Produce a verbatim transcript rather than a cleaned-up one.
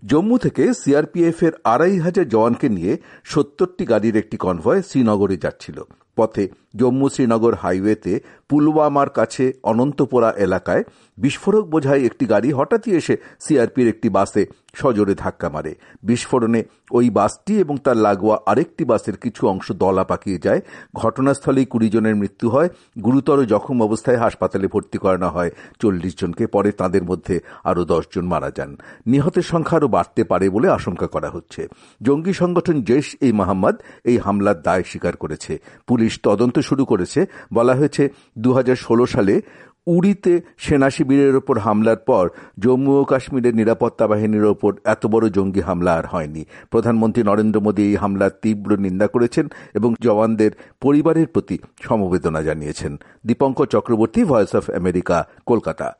জম্মু থেকে সিআরপিএফ এর আড়াই হাজার জওয়ানকে নিয়ে সত্তরটি গাড়ির একটি কনভয় শ্রীনগরে যাচ্ছিল। পথে জম্মু শ্রীনগর হাইওয়েতে পুলওয়ামার কাছে অনন্তপোরা এলাকায় বিস্ফোরক বোঝাই একটি গাড়ি হঠাৎই এসে সিআরপির একটি বাসে সজোরে ধাক্কা মারে। বিস্ফোরণে ওই বাসটি এবং তার লাগোয়া আরেকটি বাসের কিছু অংশ দলা পাকিয়ে যায়। ঘটনাস্থলেই কুড়ি জনের মৃত্যু হয়। গুরুতর জখম অবস্থায় হাসপাতালে ভর্তি করানো হয় চল্লিশ জনকে। পরে তাঁদের মধ্যে আরও দশ জন মারা যান। নিহতের সংখ্যা আরও বাড়তে পারে বলে আশঙ্কা করা হচ্ছে। জঙ্গি সংগঠন জৈশ ই মোহাম্মদ এই হামলার দায় স্বীকার করেছে। পুলিশ তদন্ত শুরু করেছে। বলা হয়েছে দু হাজার ষোলো সালে উড়িতে সেনা শিবিরের ওপর হামলার পর জম্মু ও কাশ্মীরের নিরাপত্তা বাহিনীর ওপর এত বড় জঙ্গি হামলা আর হয়নি। প্রধানমন্ত্রী নরেন্দ্র মোদী এই হামলার তীব্র নিন্দা করেছেন এবং জওয়ানদের পরিবারের প্রতি সমবেদনা জানিয়েছেন। Dipankar Chakraborty, voice of America, Kolkata.